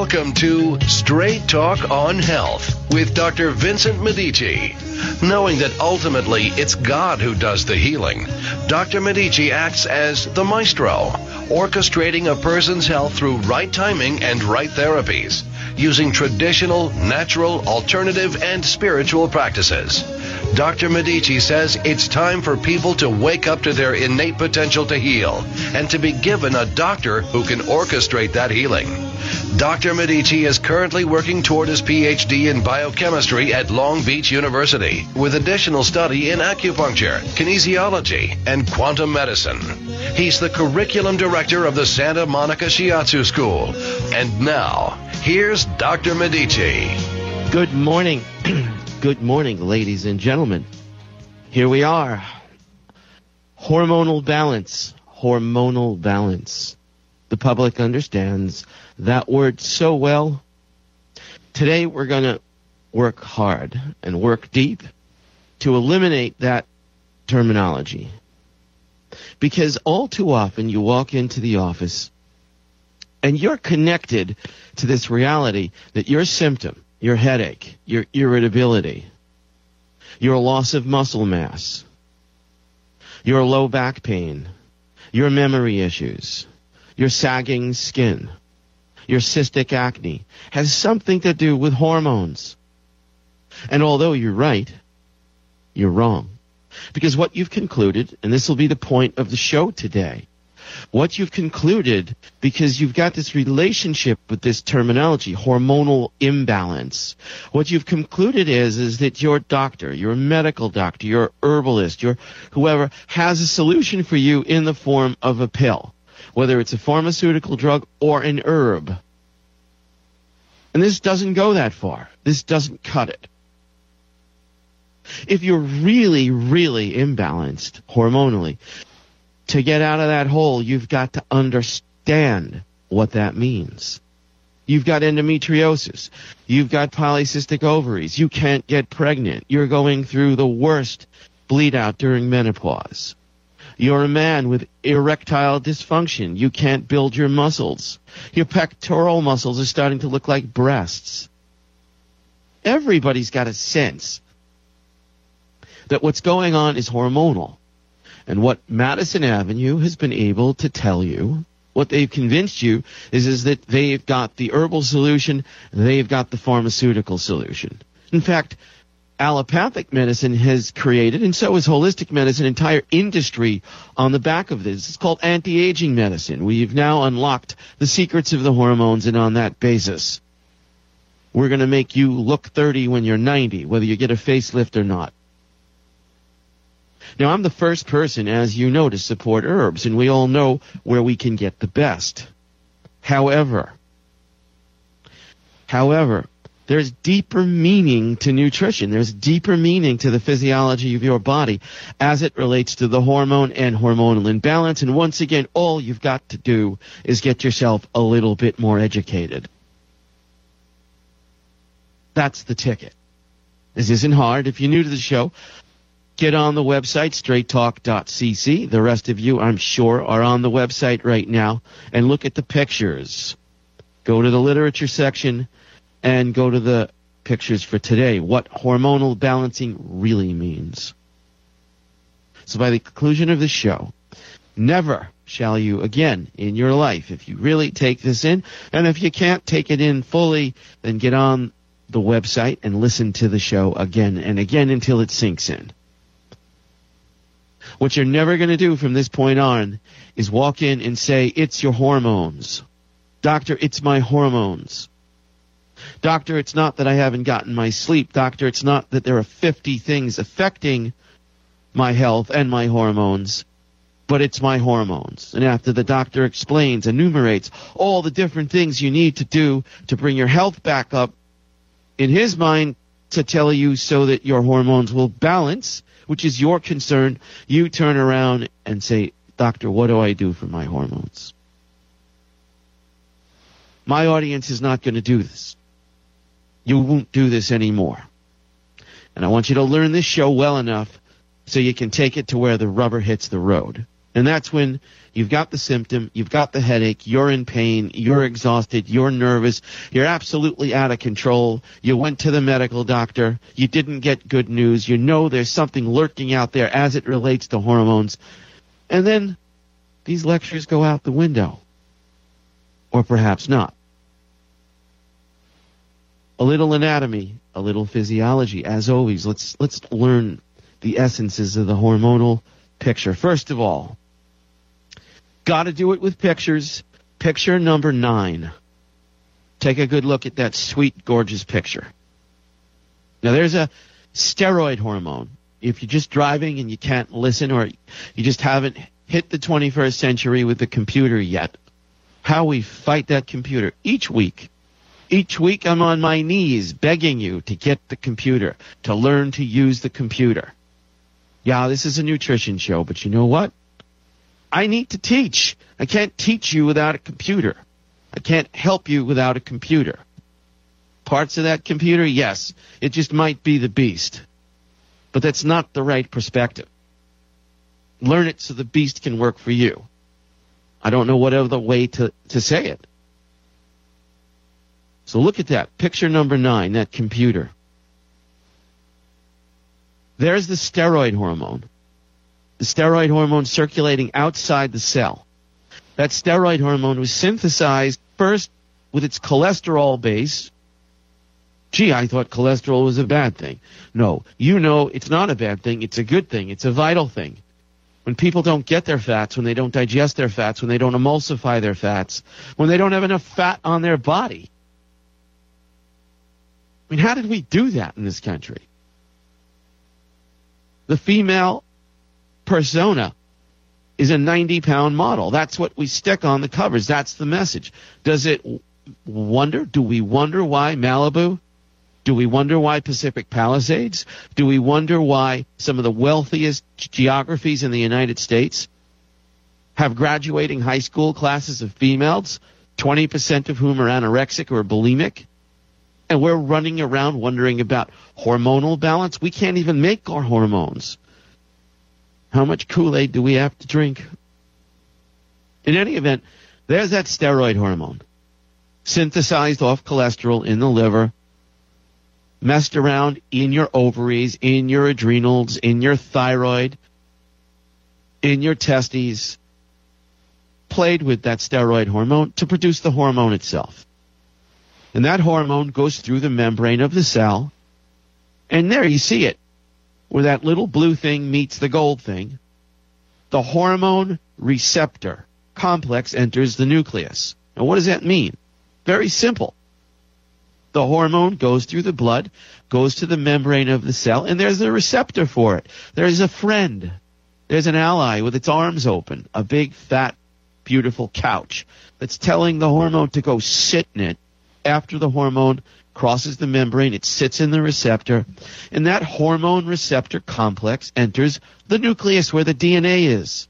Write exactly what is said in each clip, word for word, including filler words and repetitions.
Welcome to Straight Talk on Health with Doctor Vincent Medici. Knowing that ultimately it's God who does the healing, Doctor Medici acts as the maestro, orchestrating a person's health through right timing and right therapies, using traditional, natural, alternative, and spiritual practices. Doctor Medici says it's time for people to wake up to their innate potential to heal and to be given a doctor who can orchestrate that healing. Doctor Medici is currently working toward his P H D in biochemistry at Long Beach University with additional study in acupuncture, kinesiology, and quantum medicine. He's the curriculum director of the Santa Monica Shiatsu School. And now, here's Doctor Medici. Good morning. Good morning, ladies and gentlemen. Here we are. Hormonal balance. Hormonal balance. The public understands that word so well. Today we're going to work hard and work deep to eliminate that terminology. Because all too often you walk into the office and you're connected to this reality that your symptom, your headache, your irritability, your loss of muscle mass, your low back pain, your memory issues, your sagging skin, your cystic acne, has something to do with hormones. And although you're right, you're wrong. Because what you've concluded, and this will be the point of the show today, what you've concluded, because you've got this relationship with this terminology, hormonal imbalance, what you've concluded is, is that your doctor, your medical doctor, your herbalist, your whoever, has a solution for you in the form of a pill, whether it's a pharmaceutical drug or an herb. And this doesn't go that far. This doesn't cut it. If you're really, really imbalanced hormonally, to get out of that hole, you've got to understand what that means. You've got endometriosis. You've got polycystic ovaries. You can't get pregnant. You're going through the worst bleed out during menopause. You're a man with erectile dysfunction. You can't build your muscles. Your pectoral muscles are starting to look like breasts. Everybody's got a sense that what's going on is hormonal. And what Madison Avenue has been able to tell you, what they've convinced you, is, is that they've got the herbal solution, they've got the pharmaceutical solution. In fact, allopathic medicine has created, and so has holistic medicine, an entire industry on the back of this. It's called anti-aging medicine. We've now unlocked the secrets of the hormones, and on that basis, we're going to make you look thirty when you're ninety, whether you get a facelift or not. Now, I'm the first person, as you know, to support herbs, and we all know where we can get the best. However, however, there's deeper meaning to nutrition. There's deeper meaning to the physiology of your body as it relates to the hormone and hormonal imbalance. And once again, all you've got to do is get yourself a little bit more educated. That's the ticket. This isn't hard. If you're new to the show, get on the website, straight talk dot c c. The rest of you, I'm sure, are on the website right now. And look at the pictures. Go to the literature section and go to the pictures for today, what hormonal balancing really means. So by the conclusion of the show, never shall you again in your life, if you really take this in, and if you can't take it in fully, then get on the website and listen to the show again and again until it sinks in. What you're never going to do from this point on is walk in and say, it's your hormones. Doctor, it's my hormones. Doctor, it's not that I haven't gotten my sleep. Doctor, it's not that there are fifty things affecting my health and my hormones, but it's my hormones. And after the doctor explains, enumerates all the different things you need to do to bring your health back up, in his mind, to tell you so that your hormones will balance, which is your concern, you turn around and say, Doctor, what do I do for my hormones? My audience is not going to do this. You won't do this anymore. And I want you to learn this show well enough so you can take it to where the rubber hits the road. And that's when you've got the symptom, you've got the headache, you're in pain, you're exhausted, you're nervous, you're absolutely out of control. You went to the medical doctor, you didn't get good news, you know there's something lurking out there as it relates to hormones. And then these lectures go out the window. Or perhaps not. A little anatomy, a little physiology. As always, let's let's learn the essences of the hormonal picture. First of all, got to do it with pictures. Picture number nine. Take a good look at that sweet, gorgeous picture. Now, there's a steroid hormone. If you're just driving and you can't listen, or you just haven't hit the twenty-first century with the computer yet, how we fight that computer each week. Each week I'm on my knees begging you to get the computer, to learn to use the computer. Yeah, this is a nutrition show, but you know what? I need to teach. I can't teach you without a computer. I can't help you without a computer. Parts of that computer, yes, it just might be the beast. But that's not the right perspective. Learn it so the beast can work for you. I don't know what other way to, to say it. So look at that. Picture number nine, that computer. There's the steroid hormone. The steroid hormone circulating outside the cell. That steroid hormone was synthesized first with its cholesterol base. Gee, I thought cholesterol was a bad thing. No, you know it's not a bad thing. It's a good thing. It's a vital thing. When people don't get their fats, when they don't digest their fats, when they don't emulsify their fats, when they don't have enough fat on their body. I mean, how did we do that in this country? The female persona is a ninety-pound model. That's what we stick on the covers. That's the message. Does it wonder? Do we wonder why Malibu? Do we wonder why Pacific Palisades? Do we wonder why some of the wealthiest geographies in the United States have graduating high school classes of females, twenty percent of whom are anorexic or bulimic? And we're running around wondering about hormonal balance. We can't even make our hormones. How much Kool-Aid do we have to drink? In any event, there's that steroid hormone, synthesized off cholesterol in the liver, messed around in your ovaries, in your adrenals, in your thyroid, in your testes, played with that steroid hormone to produce the hormone itself. And that hormone goes through the membrane of the cell, and there you see it, where that little blue thing meets the gold thing. The hormone receptor complex enters the nucleus. Now, what does that mean? Very simple. The hormone goes through the blood, goes to the membrane of the cell, and there's a receptor for it. There's a friend. There's an ally with its arms open, a big, fat, beautiful couch that's telling the hormone to go sit in it. After the hormone crosses the membrane, it sits in the receptor, and that hormone receptor complex enters the nucleus where the D N A is.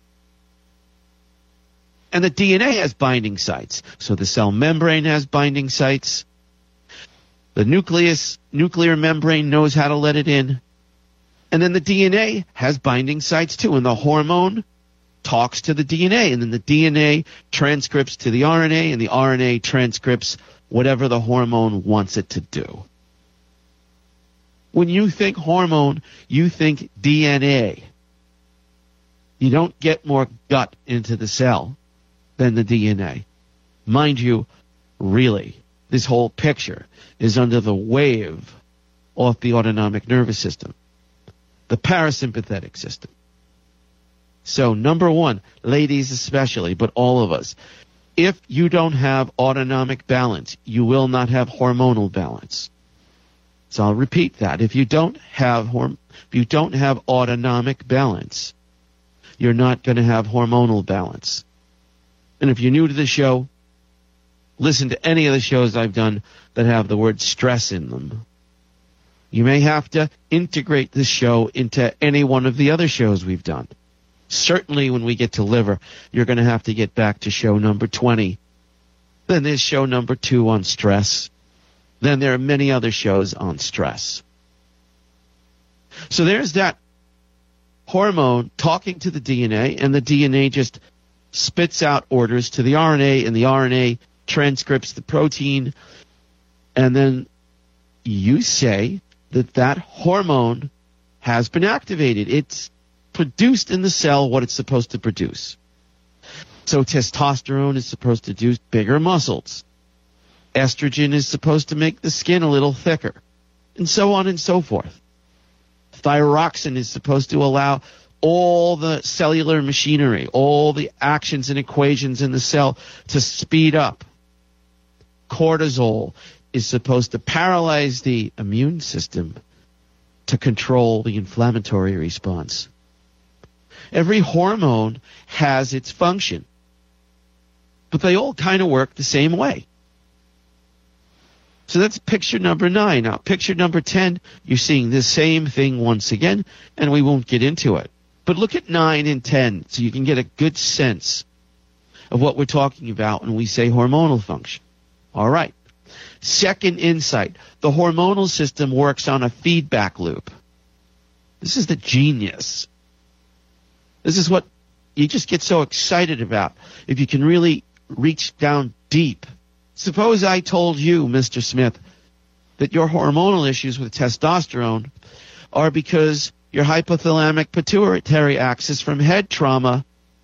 And the D N A has binding sites, so the cell membrane has binding sites. The nucleus, nuclear membrane knows how to let it in. And then the D N A has binding sites too, and the hormone talks to the D N A, and then the D N A transcripts to the R N A, and the R N A transcripts whatever the hormone wants it to do. When you think hormone, you think D N A. You don't get more gut into the cell than the D N A. Mind you, really, this whole picture is under the wave of the autonomic nervous system, the parasympathetic system. So, number one, ladies especially, but all of us, if you don't have autonomic balance, you will not have hormonal balance. So I'll repeat that. If you don't have horm- if you don't have autonomic balance, you're not going to have hormonal balance. And if you're new to the show, listen to any of the shows I've done that have the word stress in them. You may have to integrate this show into any one of the other shows we've done. Certainly when we get to liver, you're going to have to get back to show number twenty. Then there's show number two on stress. Then there are many other shows on stress. So there's that hormone talking to the D N A, and the D N A just spits out orders to the R N A, and the R N A transcripts the protein, and then you say that that hormone has been activated. It's produced in the cell what it's supposed to produce. So testosterone is supposed to produce bigger muscles. Estrogen is supposed to make the skin a little thicker, and so on and so forth. Thyroxine is supposed to allow all the cellular machinery, all the actions and equations in the cell to speed up. Cortisol is supposed to paralyze the immune system to control the inflammatory response. Every hormone has its function, but they all kind of work the same way. So that's picture number nine. Now, picture number ten, you're seeing the same thing once again, and we won't get into it. But look at nine and ten so you can get a good sense of what we're talking about when we say hormonal function. All right. Second insight, the hormonal system works on a feedback loop. This is the genius. This is what you just get so excited about if you can really reach down deep. Suppose I told you, Mister Smith, that your hormonal issues with testosterone are because your hypothalamic pituitary axis from head trauma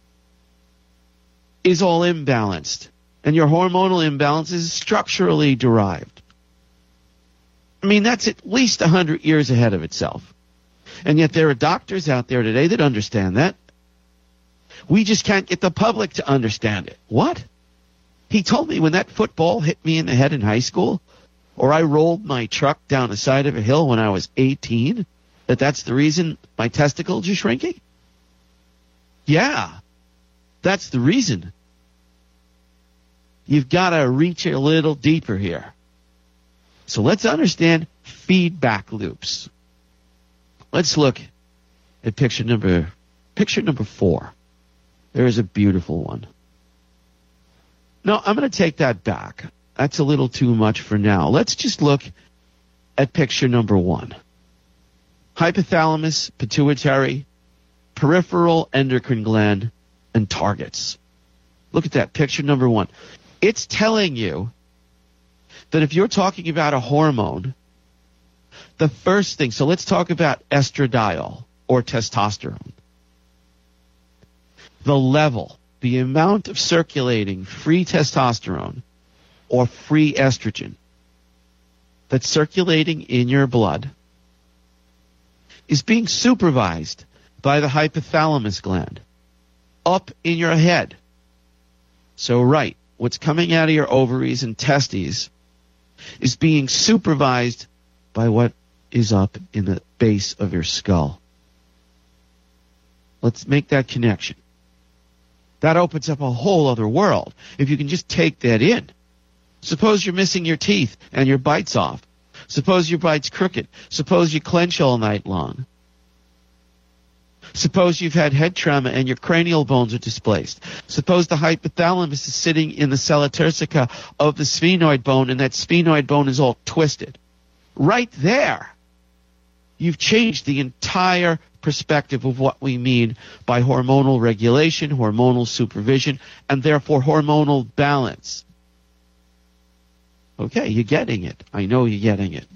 is all imbalanced, and your hormonal imbalance is structurally derived. I mean, that's at least one hundred years ahead of itself. And yet there are doctors out there today that understand that. We just can't get the public to understand it. What? He told me when that football hit me in the head in high school, or I rolled my truck down the side of a hill when I was eighteen, that that's the reason my testicles are shrinking? Yeah, that's the reason. You've got to reach a little deeper here. So let's understand feedback loops. Let's look at picture number picture number four. There is a beautiful one. No, I'm going to take that back. That's a little too much for now. Let's just look at picture number one. Hypothalamus, pituitary, peripheral endocrine gland, and targets. Look at that, picture number one. It's telling you that if you're talking about a hormone, the first thing, so let's talk about estradiol or testosterone. The level, the amount of circulating free testosterone or free estrogen that's circulating in your blood is being supervised by the hypothalamus gland up in your head. So, right, what's coming out of your ovaries and testes is being supervised by what is up in the base of your skull. Let's make that connection. That opens up a whole other world if you can just take that in. Suppose you're missing your teeth and your bite's off. Suppose your bite's crooked. Suppose you clench all night long. Suppose you've had head trauma and your cranial bones are displaced. Suppose the hypothalamus is sitting in the sella turcica of the sphenoid bone and that sphenoid bone is all twisted. Right there, you've changed the entire perspective of what we mean by hormonal regulation, hormonal supervision, and therefore hormonal balance. Okay, you're getting it. I know you're getting it.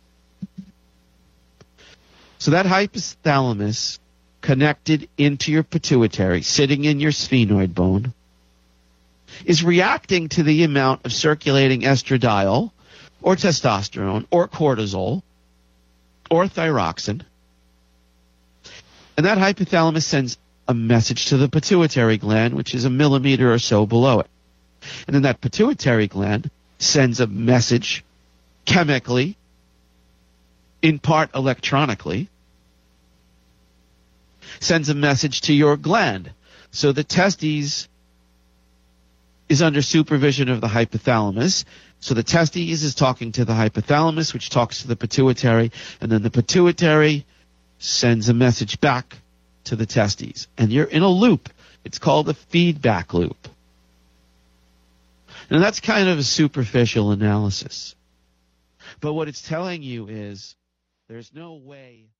So that hypothalamus connected into your pituitary, sitting in your sphenoid bone, is reacting to the amount of circulating estradiol or testosterone or cortisol or thyroxine. And that hypothalamus sends a message to the pituitary gland, which is a millimeter or so below it. And then that pituitary gland sends a message chemically, in part electronically, sends a message to your gland. So the testes is under supervision of the hypothalamus. So the testes is talking to the hypothalamus, which talks to the pituitary, and then the pituitary sends a message back to the testes. And you're in a loop. It's called a feedback loop. Now that's kind of a superficial analysis. But what it's telling you is there's no way